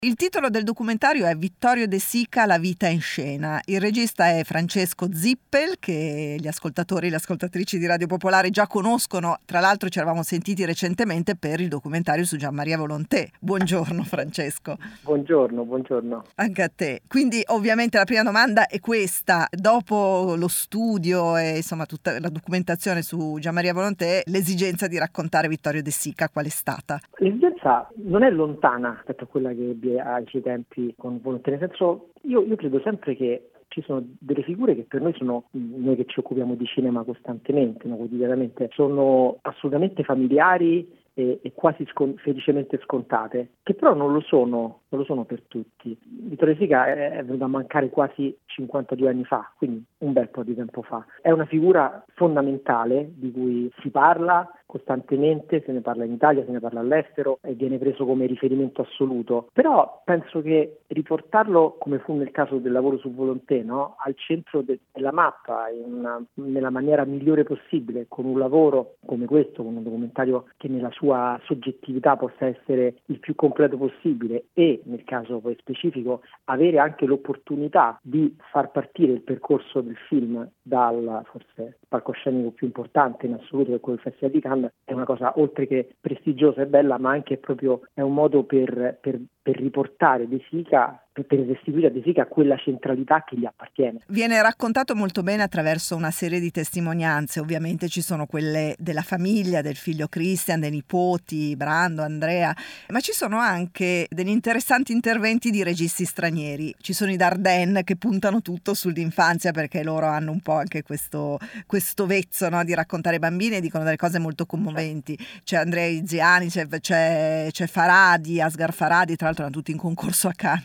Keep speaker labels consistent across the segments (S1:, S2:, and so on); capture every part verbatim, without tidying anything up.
S1: Il titolo del documentario è Vittorio De Sica, la vita in scena. Il regista è Francesco Zippel, che gli ascoltatori e le ascoltatrici di Radio Popolare già conoscono. Tra l'altro ci eravamo sentiti recentemente per il documentario su Gianmaria Volonté. Buongiorno Francesco.
S2: Buongiorno, buongiorno.
S1: Anche a te. Quindi ovviamente la prima domanda è questa. Dopo lo studio e insomma tutta la documentazione su Gianmaria Volonté, l'esigenza di raccontare Vittorio De Sica qual è stata?
S2: L'esigenza non è lontana rispetto a quella che ebbi ai suoi tempi con Volonté, nel senso io, io credo sempre che ci sono delle figure che per noi sono, noi che ci occupiamo di cinema costantemente, no, quotidianamente, sono assolutamente familiari e, e quasi scon- felicemente scontate, che però non lo sono, non lo sono per tutti. Vittorio De Sica è, è venuto a mancare quasi cinquantadue anni fa, quindi un bel po' di tempo fa. È una figura fondamentale di cui si parla costantemente, se ne parla in Italia, se ne parla all'estero e viene preso come riferimento assoluto. Però penso che riportarlo, come fu nel caso del lavoro su Volonté, no? al centro de- della mappa, in una, nella maniera migliore possibile, con un lavoro come questo, con un documentario che nella sua soggettività possa essere il più completo possibile e, nel caso poi specifico, avere anche l'opportunità di far partire il percorso del film dal forse palcoscenico più importante in assoluto, che è quello del Festival di Cannes, è una cosa oltre che prestigiosa e bella, ma anche proprio è un modo per, per, per riportare De Sica, per, per restituire a De Sica quella centralità che gli appartiene.
S1: Viene raccontato molto bene attraverso una serie di testimonianze. Ovviamente ci sono quelle della famiglia, del figlio Christian, dei nipoti Brando, Andrea, ma ci sono anche degli interessanti interventi di registi stranieri. Ci sono i Dardenne che puntano tutto sull'infanzia, perché loro hanno un po' anche questo, questo vezzo, no, di raccontare ai bambini, e dicono delle cose molto commoventi. C'è Andrea Iziani, c'è, c'è, c'è Faradi, Asghar Faradi, tra l'altro erano tutti in concorso a Cannes.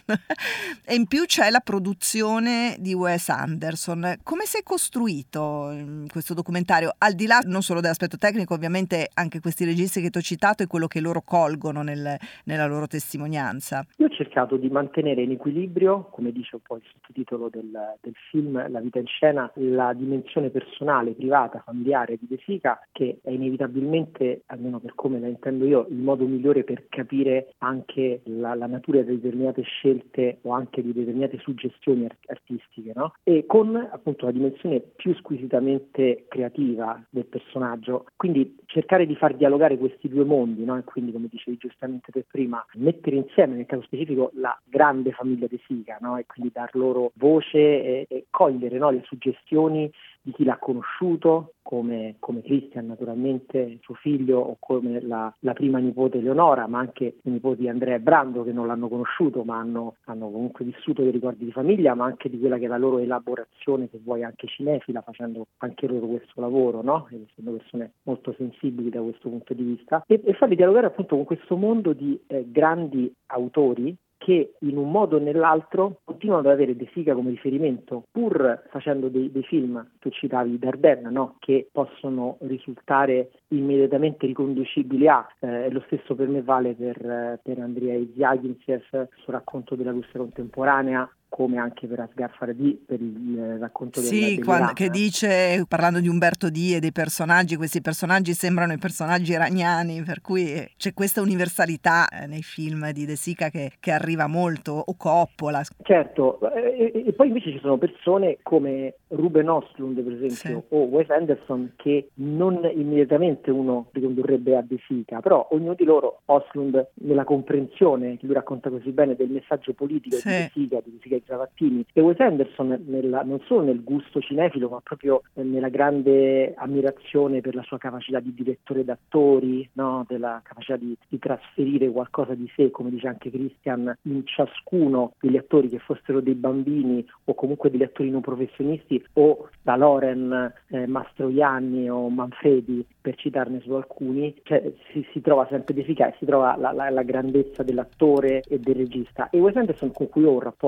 S1: E in più c'è la produzione di Wes Anderson. Come si è costruito questo documentario? Al di là non solo dell'aspetto tecnico, ovviamente anche questi registi che ti ho citato e quello che loro colgono nel, nella loro testimonianza.
S2: Io ho cercato di mantenere in equilibrio, come dice un po' il sottotitolo del, del film, La vita in scena, la dimensione personale, privata, familiare di De Sica, che è inevitabilmente, almeno per come la intendo io, il modo migliore per capire anche la, la natura di determinate scelte o anche di determinate suggestioni art- artistiche, no? E con appunto la dimensione più squisitamente creativa del personaggio, quindi cercare di far dialogare questi due mondi, no? E quindi, come dicevi giustamente te prima, mettere insieme nel caso specifico la grande famiglia De Sica, no? E quindi dar loro voce e, e cogliere, no, le suggestioni di chi l'ha conosciuto, come, come Christian naturalmente, suo figlio, o come la, la prima nipote Eleonora, ma anche i nipoti Andrea e Brando, che non l'hanno conosciuto ma hanno, hanno comunque vissuto dei ricordi di famiglia, ma anche di quella che è la loro elaborazione, se vuoi anche cinefila, facendo anche loro questo lavoro, no? Essendo persone molto sensibili da questo punto di vista, e, e farli dialogare appunto con questo mondo di eh, grandi autori che in un modo o nell'altro continuano ad avere De Sica come riferimento, pur facendo dei, dei film, tu citavi Dardenne, no? Che possono risultare immediatamente riconducibili a, eh, lo stesso per me vale per, per Andrei Zvyagintsev, il suo racconto della Russia contemporanea, come anche per Asghar Farhadi, per il eh, racconto
S1: sì,
S2: del,
S1: quando,
S2: dell'Iran.
S1: Che dice, parlando di Umberto D e dei personaggi, questi personaggi sembrano i personaggi iraniani, per cui c'è questa universalità eh, nei film di De Sica che, che arriva molto, o Coppola.
S2: Certo, e, e poi invece ci sono persone come Ruben Östlund, per esempio, sì, o Wes Anderson, che non immediatamente uno ricondurrebbe a De Sica, però ognuno di loro, Östlund nella comprensione, che lui racconta così bene, del messaggio politico, sì, di De Sica, di De Sica e Zavattini, e Wes Anderson nella, non solo nel gusto cinefilo, ma proprio nella grande ammirazione per la sua capacità di direttore d'attori, no? Della capacità di, di trasferire qualcosa di sé, come dice anche Christian, in ciascuno degli attori, che fossero dei bambini o comunque degli attori non professionisti, o da Loren, eh, Mastroianni o Manfredi, per citarne solo alcuni. Cioè si, si trova sempre De Sica e si trova la, la, la grandezza dell'attore e del regista. E Wes Anderson, con cui ho un rapporto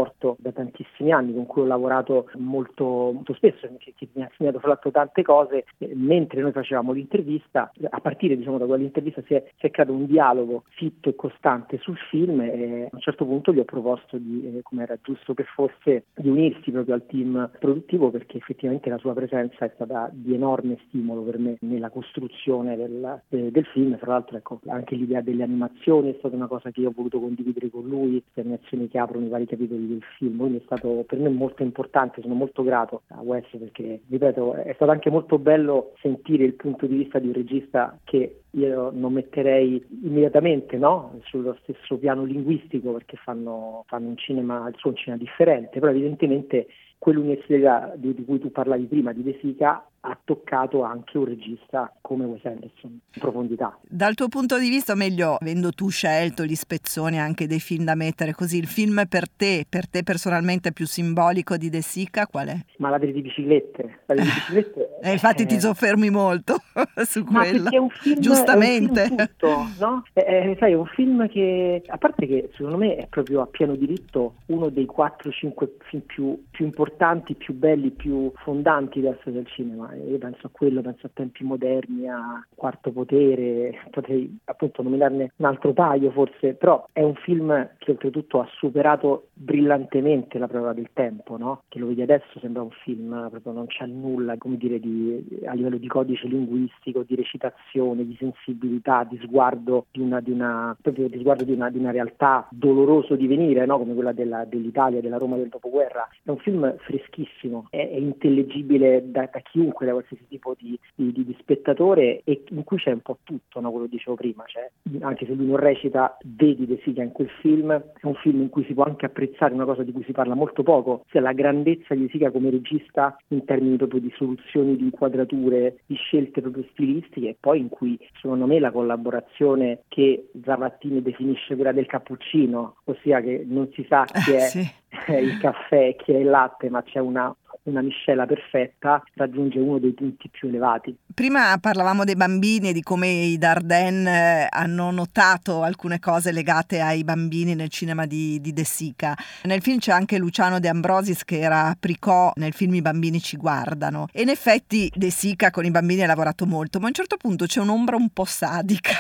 S2: da tantissimi anni, con cui ho lavorato molto, molto spesso, che, che mi ha insegnato fra l'altro tante cose, eh, mentre noi facevamo l'intervista, a partire diciamo da quell'intervista si è, si è creato un dialogo fitto e costante sul film, e a un certo punto gli ho proposto di, eh, come era giusto che fosse, di unirsi proprio al team produttivo, perché effettivamente la sua presenza è stata di enorme stimolo per me nella costruzione del, eh, del film. Tra l'altro ecco, anche l'idea delle animazioni è stata una cosa che io ho voluto condividere con lui, le animazioni che aprono i vari capitoli del film, quindi è stato per me molto importante, sono molto grato a Wes perché, ripeto, è stato anche molto bello sentire il punto di vista di un regista che io non metterei immediatamente, no, sullo stesso piano linguistico, perché fanno, fanno un cinema, il suo un cinema differente, però evidentemente quell'università di, di cui tu parlavi prima, di De Sica, ha toccato anche un regista come Wes Anderson in profondità.
S1: Dal tuo punto di vista, o meglio, avendo tu scelto gli spezzoni anche dei film da mettere così, il film per te, per te personalmente più simbolico di De Sica qual è?
S2: Ma la delle di biciclette, la delle biciclette
S1: eh, infatti
S2: eh,
S1: ti soffermi molto su
S2: ma
S1: quello,
S2: perché è un film,
S1: giustamente.
S2: È un film tutto, no? È, è, sai, è un film che, a parte che secondo me è proprio a pieno diritto uno dei quattro cinque film più, più importanti, più belli, più fondanti della storia del cinema. Io penso a quello, penso a Tempi moderni, a Quarto potere, potrei appunto nominarne un altro paio forse, però è un film che oltretutto ha superato brillantemente la prova del tempo, no? Che lo vedi adesso sembra un film, proprio non c'è nulla, come dire, di, a livello di codice linguistico, di recitazione, di sensibilità, di sguardo di una, di una proprio di sguardo di una, di una realtà doloroso di venire, no? Come quella della, dell'Italia, della Roma del dopoguerra. È un film freschissimo, è, è intellegibile da, da chiunque, da qualsiasi tipo di, di, di spettatore, e in cui c'è un po' tutto, no? Quello che dicevo prima, cioè, anche se lui non recita, vedi De Sica in quel film. È un film in cui si può anche apprezzare una cosa di cui si parla molto poco, cioè la grandezza di De Sica come regista in termini proprio di soluzioni, di inquadrature, di scelte proprio stilistiche, e poi in cui secondo me la collaborazione che Zavattini definisce quella del cappuccino, ossia che non si sa chi è
S1: sì.
S2: il caffè e chi è il latte, ma c'è una una miscela perfetta, raggiunge uno dei punti più elevati.
S1: Prima parlavamo dei bambini e di come i Dardenne hanno notato alcune cose legate ai bambini nel cinema di, di De Sica. Nel film c'è anche Luciano De Ambrosis, che era Pricò nel film I bambini ci guardano, e in effetti De Sica con i bambini ha lavorato molto, ma a un certo punto c'è un'ombra un po' sadica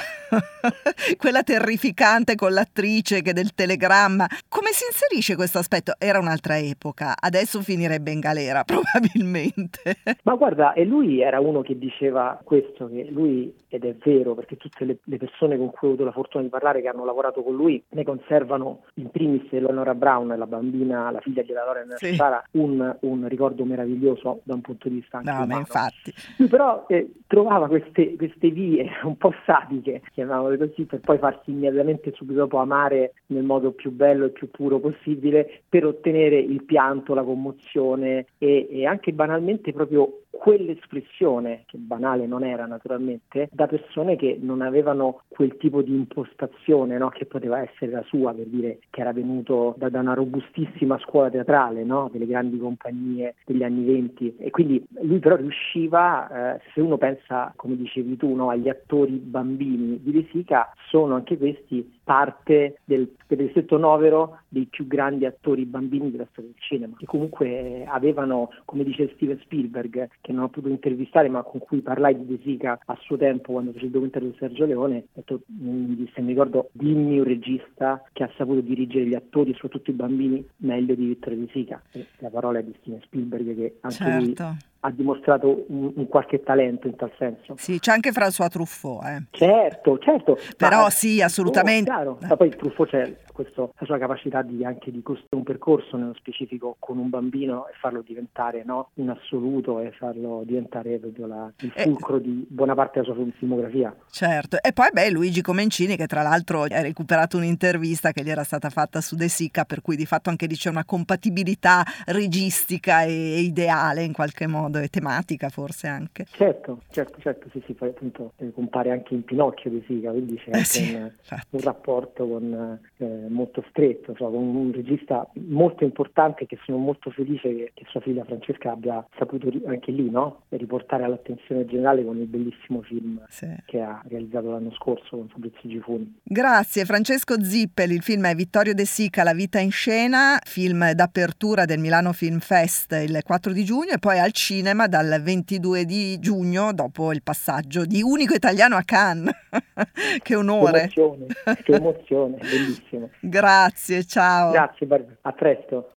S1: quella terrificante con l'attrice che del telegramma. Come si inserisce questo aspetto? Era un'altra epoca, adesso finirebbe in galera probabilmente.
S2: Ma guarda, e lui era uno che diceva questo, che lui, ed è vero, perché tutte le, le persone con cui ho avuto la fortuna di parlare, che hanno lavorato con lui, ne conservano in primis Eleonora Brown, la bambina, la figlia di Lauren
S1: sì.
S2: Sara, un, un ricordo meraviglioso da un punto di vista anche
S1: no,
S2: umano.
S1: Ma infatti.
S2: Lui però eh, trovava queste, queste vie un po' sadiche, chiamavole così, per poi farsi immediatamente subito dopo amare nel modo più bello e più puro possibile, per ottenere il pianto, la commozione e, e anche banalmente proprio quell'espressione, che banale non era naturalmente, da persone che non avevano quel tipo di impostazione, no? Che poteva essere la sua, per dire che era venuto da, da una robustissima scuola teatrale, no? Delle grandi compagnie degli anni venti, e quindi lui però riusciva, eh, se uno pensa, come dicevi tu, no? Agli attori bambini di De Sica, sono anche questi parte del cosiddetto novero dei più grandi attori bambini della storia del cinema, che comunque avevano, come dice Steven Spielberg, che non ho potuto intervistare ma con cui parlai di De Sica a suo tempo quando fece il documentario di Sergio Leone, detto, mi disse, mi ricordo, dimmi un regista che ha saputo dirigere gli attori e soprattutto i bambini meglio di Vittorio De Sica. E la parola è di Steven Spielberg, che anche
S1: certo.
S2: lui ha dimostrato un, un qualche talento in tal senso.
S1: Sì, c'è anche François Truffaut, eh.
S2: Certo, certo.
S1: Però
S2: ma,
S1: sì, assolutamente.
S2: Oh, chiaro. Ma poi Truffaut c'è questo, la sua capacità di anche di costruire un percorso nello specifico con un bambino e farlo diventare, no, un assoluto, e farlo diventare proprio la, il fulcro eh, di buona parte della sua filmografia.
S1: Certo. E poi beh, Luigi Comencini, che tra l'altro ha recuperato un'intervista che gli era stata fatta su De Sica, per cui di fatto anche dice una compatibilità registica e ideale in qualche modo modo, e tematica forse anche.
S2: Certo, certo, certo, sì, sì, poi appunto eh, compare anche in Pinocchio De Sica, quindi c'è
S1: Eh
S2: anche
S1: sì,
S2: un,
S1: infatti.
S2: un rapporto con, eh, molto stretto, cioè, con un regista molto importante, che sono molto felice che, che sua figlia Francesca abbia saputo ri- anche lì, no? riportare all'attenzione generale con il bellissimo film
S1: Sì.
S2: che ha realizzato l'anno scorso con Fabrizio Gifuni.
S1: Grazie Francesco Zippel, il film è Vittorio De Sica, La vita in scena, film d'apertura del Milano Film Fest il quattro di giugno e poi al cinema dal ventidue di giugno dopo il passaggio di unico italiano a Cannes. Che onore!
S2: Che emozione, che emozione, bellissimo.
S1: Grazie, ciao!
S2: Grazie Barbara, a presto.